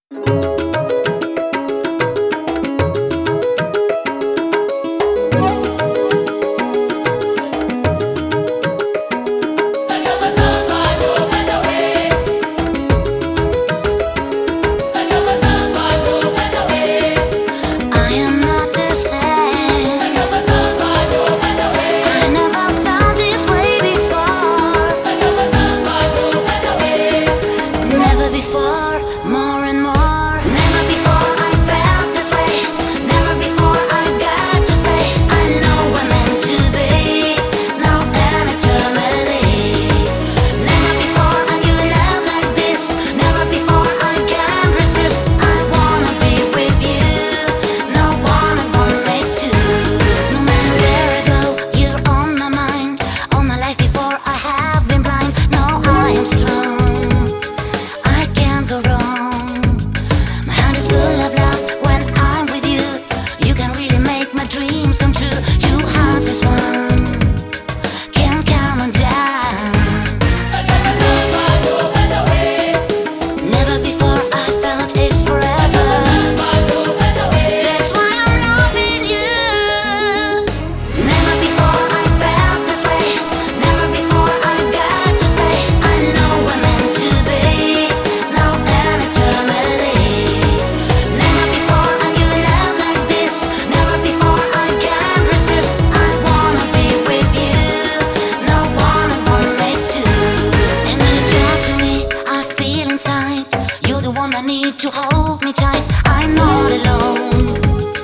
I need to hold me tight. I'm not alone.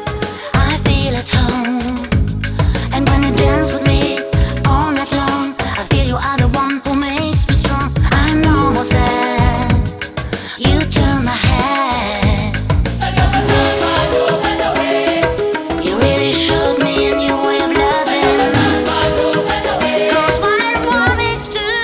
I feel at home. And when you dance with me all night long, I feel you are the one who makes me strong. I'm no more sad. You turn my head. You really showed me a new way of loving. 'Cause one and one makes two.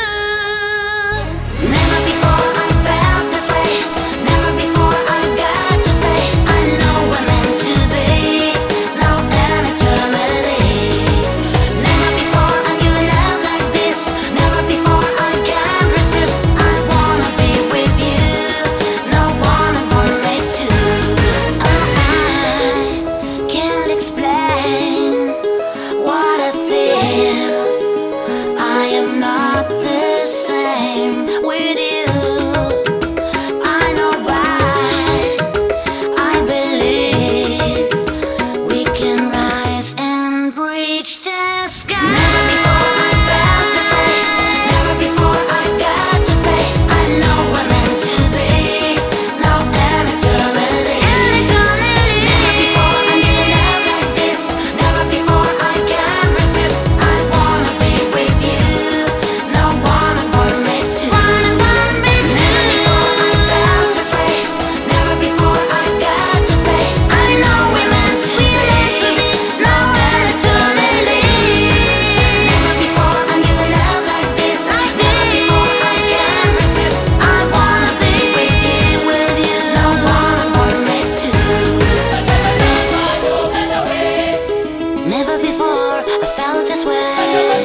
Never before I felt this way. Never before I got to stay. I know we're meant to be. Now and eternally. Never before I knew love like this. Never before I can resist. I wanna be with you. No one and one makes two. I can't explain what I feel. I am not the same with you. I know why. I believe we can rise and reach the sky. Never before I felt this way. Never before I got to stay. I know we're meant to be. Now and eternally. Never before I knew love like this. Never before I can resist. I wanna be with you. No one and one makes two. Never before I felt this way. Never before I got to stay. I know we're meant to be. Now and eternally. Never before I knew love like this. Never before I can resist. I wanna be with you. No one and one makes two. Never before I felt this way.